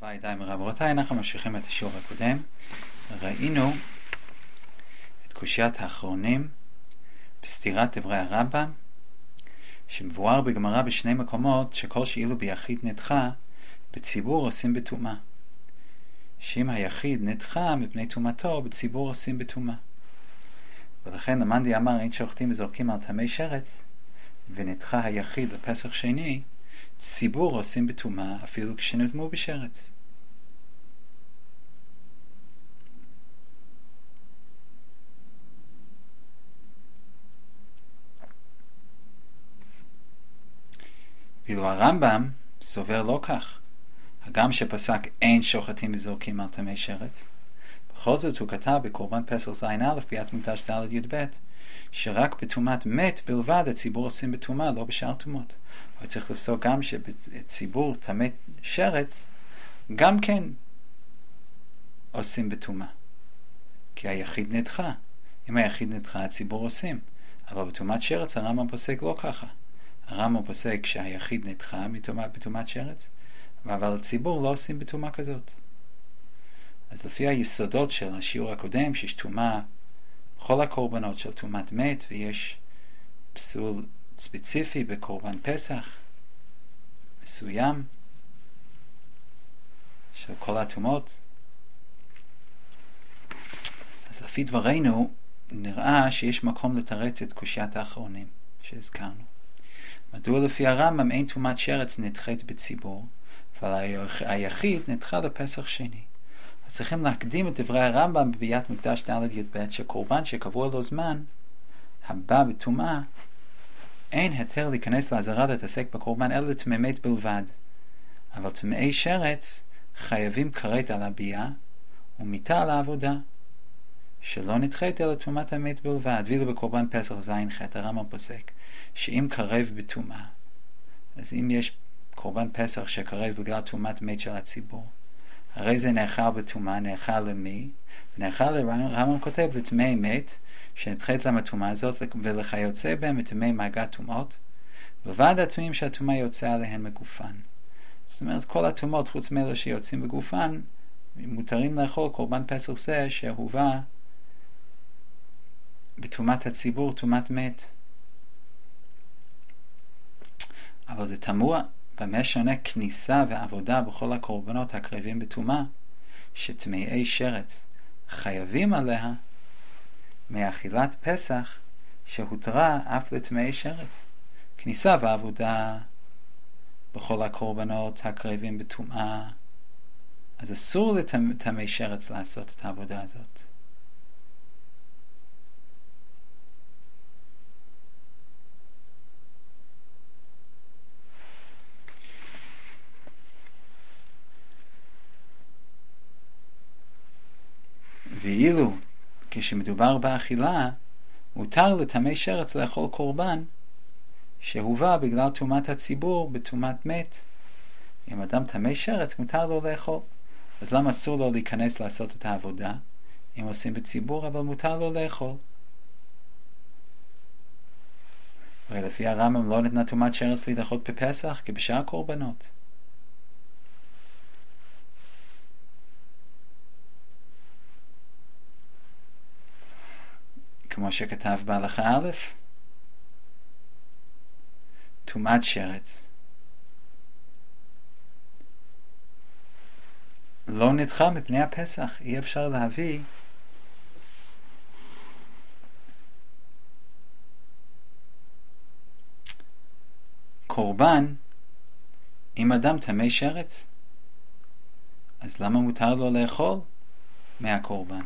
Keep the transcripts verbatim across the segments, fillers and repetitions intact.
ידיים ורבותיי, אנחנו ממשיכים את השיעור הקודם. ראינו את קושיית האחרונים בסתירת דברי הרמב"ם, שמבואר בגמרא בשני מקומות שכל שאילו ביחיד נדחה, בציבור עושים בטומאה. שאם היחיד נדחה מפני טומאתו, בציבור עושים בטומאה. ולכן למנדי אמר, אין שוחטים וזורקים על טמאי שרץ, ונדחה היחיד לפסח שני, ציבור עושים בטומאה אפילו כשנטמאו בשרץ. ואילו הרמב"ם סובר לא כך. הגם שפסק אין שוחטים וזורקים על טמאי שרץ, בכל זאת הוא כתב בקורבן פסח זין א' ביאת מקדש ד' י' ב' שרק בטומאת מת בלבד הציבור עושים בטומאה, לא בשאר טומאות. הוא צריך לפסוק גם שבציבור טמא שרץ גם כן עושים בטומאה, כי היחיד נדחה. אם היחיד נדחה הציבור עושים, אבל בטומאת שרץ הרמב"ם פוסק לא ככה. הרמב"ם פוסק שהיחיד נדחה בטומאת שרץ, אבל הציבור לא עושים בטומאה כזאת. אז לפי היסודות של השיעור הקודם, שיש טומאה בכל הקורבנות של טומאת מת, ויש פסול ספציפי בקורבן פסח מסוים של כל הטומאות, אז לפי דברינו נראה שיש מקום לתרץ את קושיית האחרונים שהזכרנו. מדוע לפי הרמב"ם אין טומאת שרץ נדחית בציבור, אבל היחיד נדחה לפסח שני? אז צריכים להקדים את דברי הרמב"ם בביאת מקדש ד' י' ב' שקורבן שקבוע לו זמן הבא בטומאה, אין היתר להיכנס לעזרה להתעסק בקורבן אלא לטמאי מת בלבד. אבל טמאי שרץ חייבים כרת על הביאה ומיתה על העבודה, שלא נדחית אלא טומאת המת בלבד. ואילו בקורבן פסח זין ח' הרמב"ם פוסק שאם קרב בטומאה, אז אם יש קורבן פסח שקרב בגלל טומאת מת של הציבור, הרי זה נאכל בטומאה. נאכל למי? נאכל, הרמב"ם כותב, לטמאי מת שנדחית להם הטומאה הזאת, ולכיוצא בהם מטמאי מגע טומאות, בלבד הטמאים שהטומאה יוצא עליהן מגופן. זאת אומרת, כל הטומאות חוץ מאלה שיוצאים בגופן מותרים לאכול קורבן פסח זה שהובא בטומאת הציבור, טומאת מת. אבל זה תמוה, במה שונה כניסה ועבודה בכל הקורבנות הקרבים בטומאה, שטמאי שרץ חייבים עליה, מאכילת פסח שהותרה אף לטמאי שרץ. כניסה ועבודה בכל הקורבנות הקרבים בטומאה, אז אסור לטמאי שרץ לעשות את העבודה הזאת. ואילו כשמדובר באכילה, מותר לטמאי שרץ לאכול קורבן שהובא בגלל טומאת הציבור בטומאת מת. אם אדם טמא שרץ מותר לו לאכול, אז למה אסור לו להיכנס לעשות את העבודה אם עושים בציבור, אבל מותר לו לאכול? ולפי הרמב"ם לא נתנה טומאת שרץ להידחות בפסח כבשאר קורבנות. כמו שכתב בהלכה א', טומאת שרץ לא נדחה מפני הפסח. אי אפשר להביא קורבן אם אדם טמא שרץ, אז למה מותר לו לאכול מהקורבן?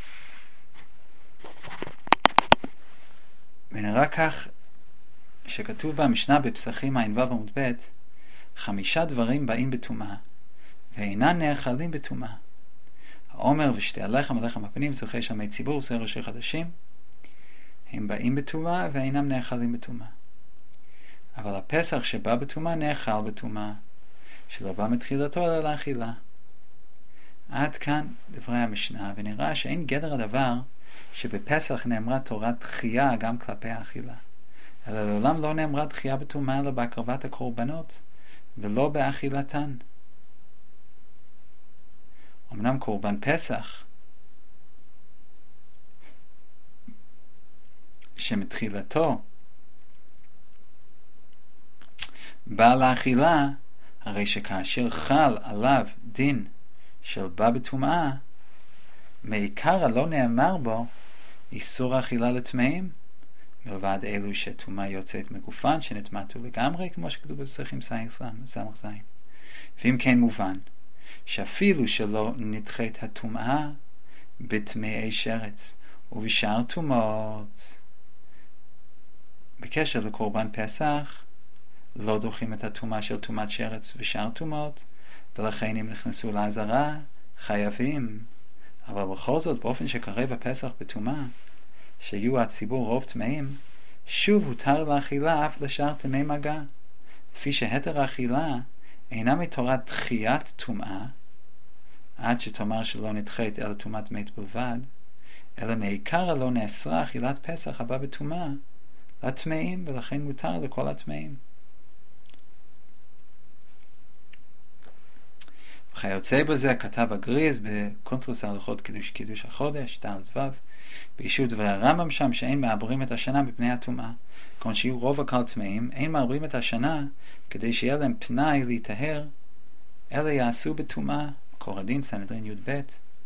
ונראה כך שכתוב במשנה בפסחים ע"ו עמוד ב', חמישה דברים באים בטומאה ואינן נאכלים בטומאה: העומר ושתי הלחם, הלחם הפנים, צורכי שמי ציבור, שרי ראשי חדשים, הם באים בטומאה ואינם נאכלים בטומאה. אבל הפסח שבא בטומאה נאכל בטומאה, שלא בא מתחילתו אלא לאכילה. עד כאן דברי המשנה, ונראה שאין גדר הדבר שבפסח נאמרה תורת דחייה גם כלפי האכילה, אלא לעולם לא נאמרה דחייה בטומאה אלא בהקרבת הקורבנות ולא באכילתן. אמנם קורבן פסח, שמתחילתו בא לאכילה, הרי שכאשר חל עליו דין של בא בטומאה, מעיקר לא נאמר בו איסור אכילה לטמאים, מלבד אלו שטומאה יוצאת מגופן שנטמאו לגמרי, כמו שכתוב בפסחים סמך זין. ואם כן מובן שאפילו שלא נדחית הטומאה בטמאי שרץ ובשאר טומאות, בקשר לקורבן פסח לא דוחים את הטומאה של טומאת שרץ ושאר טומאות, ולכן אם נכנסו לעזרה חייבים. אבל בכל זאת, באופן שקרב הפסח בטומאה, שיהיו הציבור רוב טמאים, שוב הותר לאכילה אף לשאר טמאי מגע, לפי שהתר האכילה אינה מתורת דחיית טומאה, עד שתאמר שלא נדחית אלא טומאת מת בלבד, אלא מעיקר לא נאסרה אכילת פסח הבא בטומאה לטמאים, ולכן מותר לכל הטמאים. וכיוצא בזה כתב הגריז בקונטרוס ההלכות קידוש קידוש החודש ד' ו' באישות דברי הרמב"ם שם, שאין מעברים את השנה מפני הטומאה. כלומר שיהיו רוב הקהל טמאים, אין מעברים את השנה כדי שיהיה להם פנאי להיטהר, אלא יעשו בטומאה. מקור הדין סנהדרין י"ב.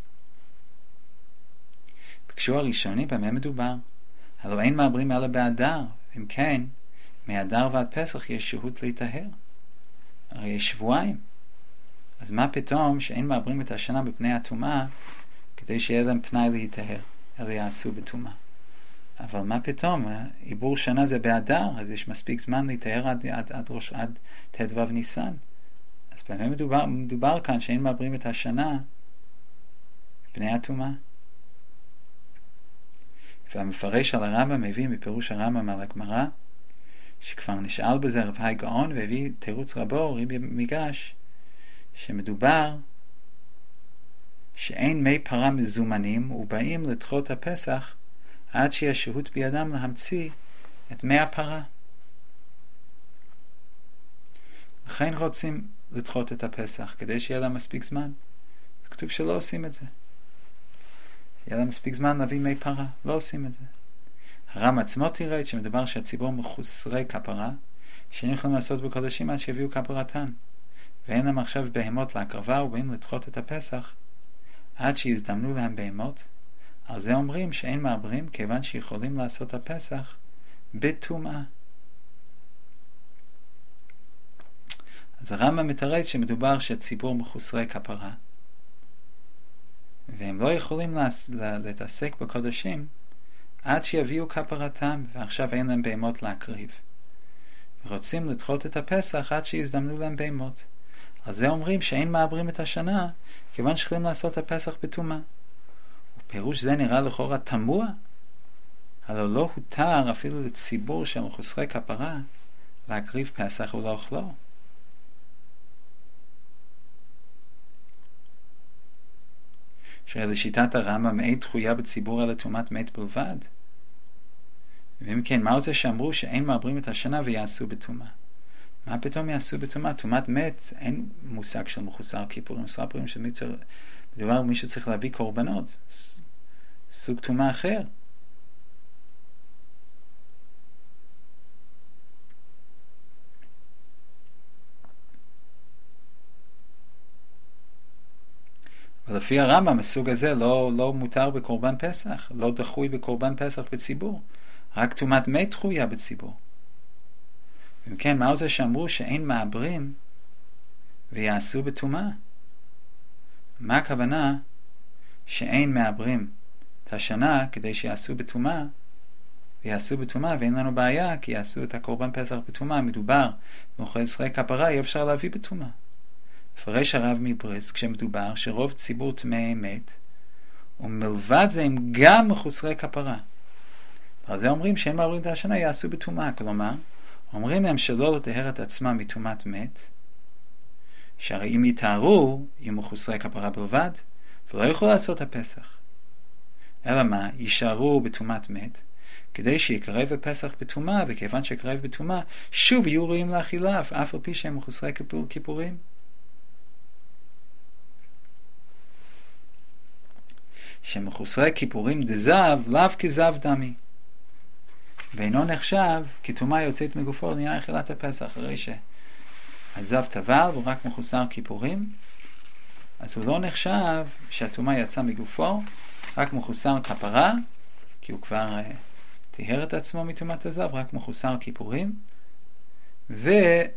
בקשור הראשוני במה מדובר? הלא אין מעברים אלא באדר, אם כן מאדר ועד פסח יש שהות להיטהר, הרי יש שבועיים. אז מה פתאום שאין מעברים את השנה בפני הטומאה כדי שיהיה להם פנאי להיטהר, אלא יעשו בטומאה? אבל מה פתאום, עיבור שנה זה באדר, אז יש מספיק זמן להיטהר עד, עד, עד, ראש, עד ת' ו' ניסן. אז באמת מדובר, מדובר כאן שאין מעברים את השנה בפני הטומאה. והמפרש על הרמב"ם מביא מפירוש הרמב"ם על הגמרא, שכבר נשאל בזה רב היי גאון והביא תירוץ רבו רבי מיגש, שמדובר שאין מי פרה מזומנים ובאים לדחות הפסח עד שיש שהות בידם להמציא את מי הפרה. לכן רוצים לדחות את הפסח כדי שיהיה להם מספיק זמן. זה כתוב שלא עושים את זה, יהיה להם מספיק זמן להביא מי פרה, לא עושים את זה. הרם עצמו תראה שמדובר שהציבור מחוסרי כפרה, שאין יכולים לעשות בקודשים עד שיביאו כפרתן, ואין להם עכשיו בהמות להקרבה, ובאים לדחות את הפסח עד שיזדמנו להם בהמות. על זה אומרים שאין מעברים, כיוון שיכולים לעשות הפסח בטומאה. אז הרמב"ם מתרץ שמדובר שהציבור מחוסרי כפרה, והם לא יכולים להתעסק בקודשים עד שיביאו כפרתם, ועכשיו אין להם בהמות להקריב, ורוצים לדחות את הפסח עד שיזדמנו להם בהמות. על זה אומרים שאין מעברים את השנה, כיוון שיכולים לעשות הפסח בטומאה. ופירוש זה נראה לכאורה תמוה, הלא לא הותר אפילו לציבור של מחוסרי כפרה להקריב פסח ולאוכלו. שלשיטת הרמב"ם אין דחויה בציבור אלא טומאת מת בלבד. ואם כן, מהו זה שאמרו שאין מעברים את השנה ויעשו בטומאה? מה פתאום יעשו בטומאה? טומאת מת, אין מושג של מחוסר כיפורים. מספרים שמדובר במי שצריך להביא קורבנות, סוג טומאה אחר. ולפי הרמב"ם הסוג הזה לא, לא מותר בקורבן פסח, לא דחוי בקורבן פסח בציבור, רק טומאת מת דחויה בציבור. אם כן, מהו זה שאמרו שאין מעברים ויעשו בטומאה? מה הכוונה שאין מעברים את השנה כדי שיעשו בטומאה, ויעשו בטומאה, ואין לנו בעיה כי יעשו את הקורבן פסח בטומאה? מדובר במחוסרי כפרה, אי אפשר להביא בטומאה. פרש הרב מבריסק כשמדובר שרוב ציבור טמאי מת, ומלבד זה הם גם מחוסרי כפרה. ועל זה אומרים שאין מעברים את השנה יעשו בטומאה. כלומר, אומרים הם שלא לטהר את עצמם מטומאת מת, שהרי אם יתארו יהיו מחוסרי כפרה בלבד, ולא יוכלו לעשות הפסח. אלא מה? יישארו בטומאת מת, כדי שיקרב בפסח בטומאה, וכיוון שיקרב בטומאה, שוב יהיו ראויים לאכילה, אף על פי שהם מחוסרי כיפור, כיפורים. שמחוסרי כיפורים דזב לאו כזב דמי, ואינו נחשב כטומאה יוצאת מגופו לעניין אכילת הפסח. הרי שהזב טבל הוא רק מחוסר כיפורים, אז הוא לא נחשב שהטומאה יצא מגופו, רק מחוסר כפרה, כי הוא כבר uh, טיהר את עצמו מטומאת הזב, רק מחוסר כיפורים, ואם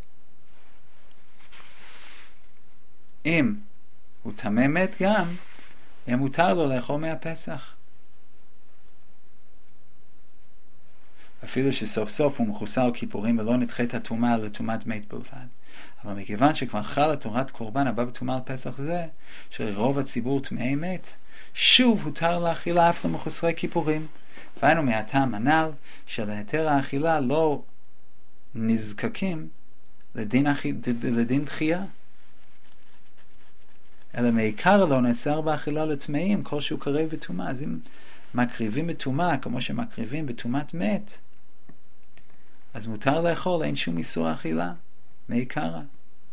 הוא טמא מת גם, יהיה מותר לו לאכול מהפסח. אפילו שסוף סוף הוא מחוסר כיפורים ולא נדחית הטומאה לטומאת מת בלבד. אבל מכיוון שכבר חלה תורת קורבן הבא בטומאה על פסח זה, שרוב הציבור טמאי מת, שוב הותר לאכילה אף למחוסרי כיפורים. והיינו מהטעם הנ"ל שלהיתר האכילה לא נזקקים לדין, לדין דחייה, אלא מעיקר לא נאסר באכילה לטמאים כל שהוא קרב בטומאה. אז אם מקריבים בטומאה כמו שמקריבים בטומאת מת, אז מותר לאכול, אין שום איסור אכילה מעיקרה.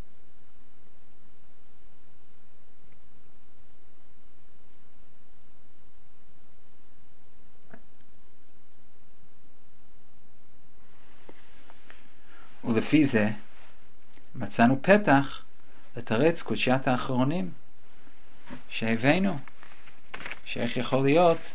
ולפי זה מצאנו פתח לתרץ קושיית האחרונים שהבאנו, שאיך יכול להיות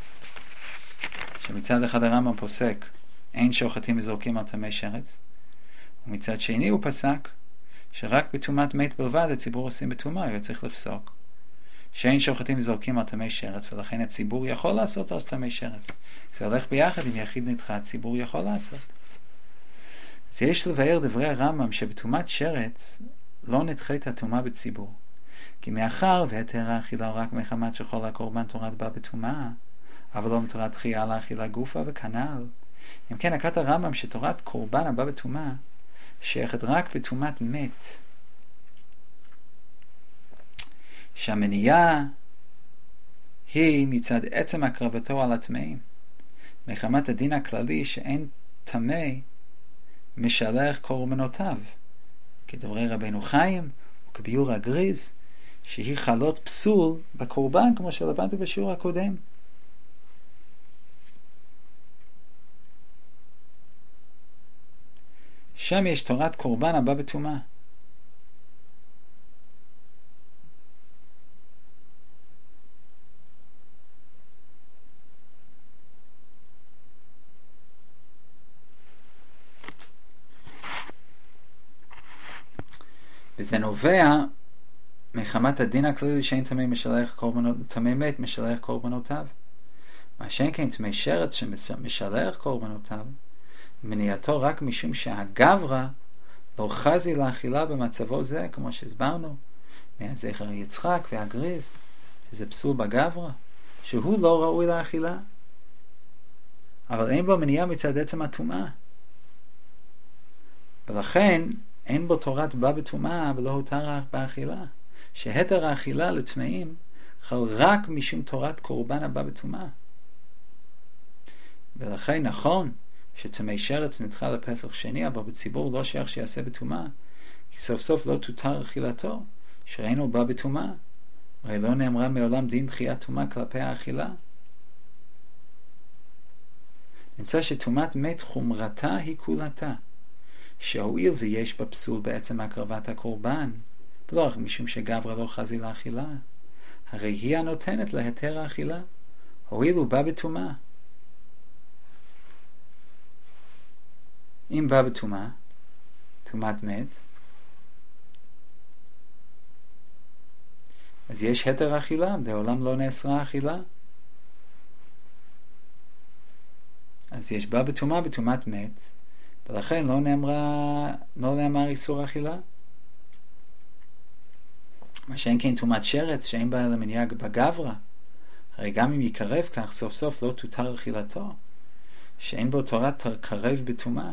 שמצד אחד הרמב"ם פוסק אין שוחטים וזורקים על טמא שרץ, ומצד שני הוא פסק שרק בטומאת מת בלבד הציבור עושים בטומאה. הוא צריך לפסוק שאין שוחטים וזורקים על טמא שרץ, ולכן הציבור יכול לעשות על טמא שרץ. זה הולך ביחד עם יחיד נדחה, הציבור יכול לעשות. אז יש לבאר דברי הרמב"ם שבטומאת שרץ לא נדחית הטומאה בציבור, כי מאחר והיתר האכילה רק מחמת שכל הקורבן תורת בא בטומאה, אבל לא מתורת דחייה לאכילה גופה וכנ"ל. אם כן, נקט הרמב"ם שתורת קורבן הבא בטומאה שייכת רק בטומאת מת, שהמניעה היא מצד עצם הקרבתו על הטמאים, מחמת הדין הכללי שאין טמא משלח קורבנותיו, כדברי רבנו חיים וכביור הגריז, שהיא חלות פסול בקורבן, כמו שלבננו בשיעור הקודם. שם יש תורת קורבן הבא בטומאה. וזה נובע מחמת הדין הכללי שאין טמא משלח קורבנות, טמא מת משלח קורבנותיו. מה שאין כן טמא שרץ שמשלח קורבנותיו, מניעתו רק משום שהגברא לא חזי לאכילה במצבו זה, כמו שהסברנו מהזכר יצחק והגריז, שזה פסול בגברא, שהוא לא ראוי לאכילה, אבל אין בו מניעה מצד עצם הטומאה, ולכן אין בו תורת בא בטומאה ולא הותר באכילה, שהתר האכילה לטמאים חל רק משום תורת קורבן הבא בטומאה. ולכן נכון שטמא שרץ נדחה לפסח שני, אבל בציבור לא שייך שיעשה בטומאה, כי סוף סוף לא תותר אכילתו, שראינו בא בטומאה. הרי לא נאמרה מעולם דין דחיית טומאה כלפי האכילה. נמצא שטומאת מת חומרתה היא כולתה, שהואיל ויש בה פסול בעצם הקרבת הקורבן, ולא רק משום שגברא לא חזי לאכילה, הרי היא הנותנת להיתר האכילה, הואיל הוא בא בטומאה. אם בא בטומאה, טומאת מת, אז יש היתר אכילה, לעולם לא נאסרה אכילה. אז יש בא בטומאה בטומאת מת, ולכן לא נאמרה, לא נאמר איסור אכילה. מה שאין כן טומאת שרץ, שאין בה למניעה בגברא, הרי גם אם יקרב כך, סוף סוף לא תותר אכילתו, שאין בו תורת קרב בטומאה.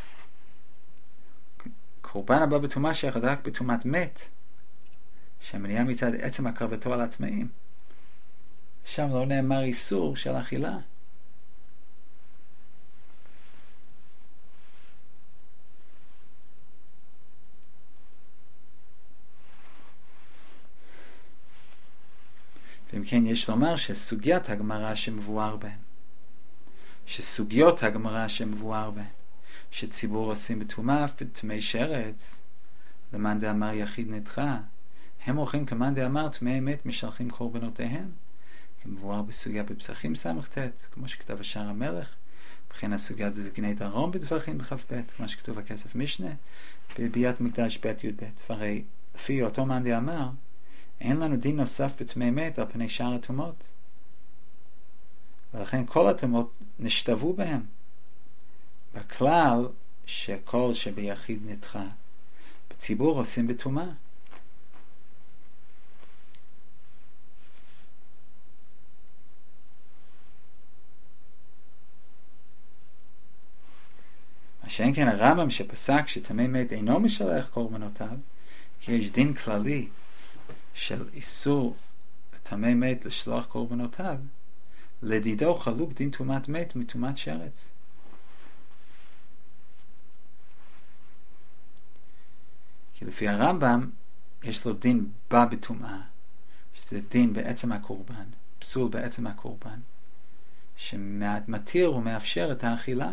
קורבן הבא בטומאה שייך רק בטומאת מת, שהמניעה מצד עצם הקרבתו על הטמאים, שם לא נאמר איסור של אכילה. ואם כן יש לומר שסוגיית הגמרא שמבואר בהם, שסוגיות הגמרא שמבואר בהם, שציבור עושים בטומאה ובטמאי שרץ, למאן דאמר יחיד נדחה, הם הולכים כמאן דאמר טמאי מת משלחים קורבנותיהם, כמבואר בסוגיה בפסחים ס"ט, כמו שכתב השער המלך, וכן הסוגיה דזקני דרום בטווחים בכ"ב, כמו שכתוב הכסף משנה, בביאת מקדש ב' י"ב. והרי לפי אותו מאן דאמר, אין לנו דין נוסף בטמאי מת על פני שאר הטומאות, ולכן כל הטומאות נשתוו בהם, בכלל שכל שביחיד נדחה, בציבור עושים בטומאה. מה שאין כן הרמב"ם שפסק שטמא מת אינו משלח קורבנותיו, כי יש דין כללי של איסור טמא מת לשלוח קורבנותיו, לדידו חלוק דין טומאת מת מטומאת שרץ. כי לפי הרמב"ם יש לו דין בא בטומאה, שזה דין בעצם הקורבן, פסול בעצם הקורבן, שמתיר ומאפשר את האכילה.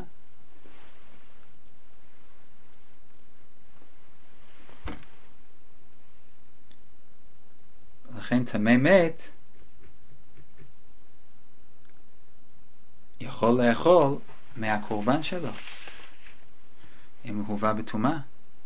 לכן טמא מת יכול לאכול מהקורבן שלו אם הוא הובא בטומאה,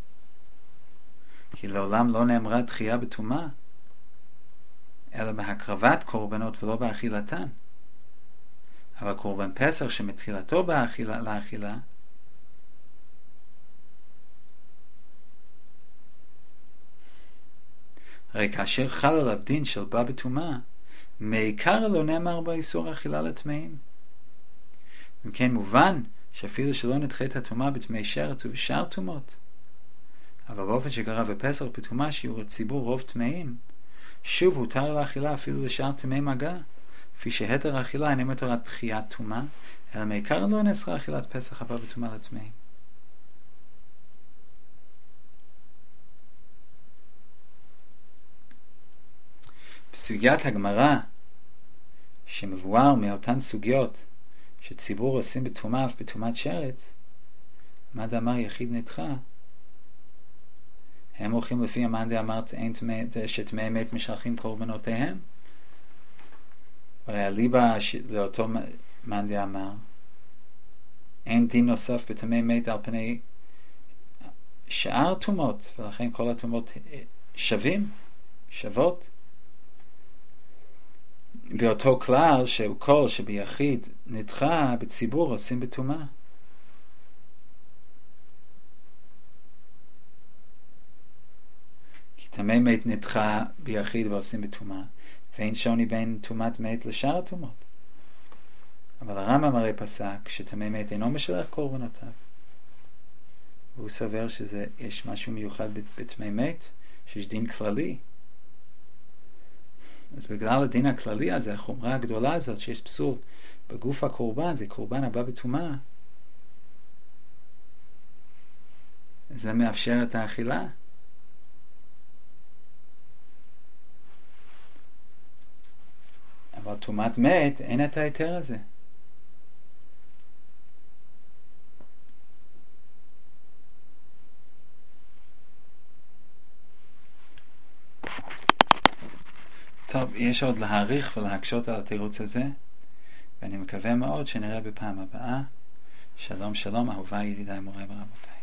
כי לעולם לא נאמרה דחייה בטומאה אלא בהקרבת קורבנות ולא באכילתן. אבל קורבן פסח שמתחילתו באכילה, לאכילה, הרי כאשר חל עליו דין של בא בטומאה, מעיקר לא נאמר באיסור אכילה לטמאים. אם כן מובן שאפילו שלא נדחית הטומאה בטמאי שרץ ובשאר טומאות, אבל באופן שקרה בפסח בטומאה שיעור הציבור רוב טמאים, שוב הותר לאכילה אפילו לשאר טמאי מגע, לפי שהתר האכילה אינה מתרת דחיית טומאה, אלא מעיקר לא נאסרה אכילת פסח הבא בטומאה לטמאים. בסוגיית הגמרא שמבואר מאותן סוגיות שציבור עושים בטומאה ובטומאת שרץ, מאן דאמר יחיד נדחה, הם הולכים לפי מאן דאמר שטמאי מת משלחים קורבנותיהם. הרי הליבה לאותו מאן דאמר, אין דין נוסף בטמאי מת על פני שאר טומאות, ולכן כל הטומאות שווים, שוות. באותו כלל שכל שביחיד נדחה בציבור עושים בטומאה. כי טמא מת נדחה ביחיד ועושים בטומאה, ואין שוני בין טומאת מת לשאר הטומאות. אבל הרמב"ם הרי פסק שטמא מת אינו משלח קורבנותיו, והוא סובר שיש משהו מיוחד בטמא מת, שיש דין כללי. אז בגלל הדין הכללי הזה, החומרה הגדולה הזאת שיש פסול בגוף הקורבן, זה קורבן הבא בטומאה, זה מאפשר את האכילה. אבל טומאת מת אין את ההיתר הזה. טוב, יש עוד להעריך ולהקשות על התירוץ הזה, ואני מקווה מאוד שנראה בפעם הבאה. שלום שלום, אהובה ידידיי מוריי ורבותיי.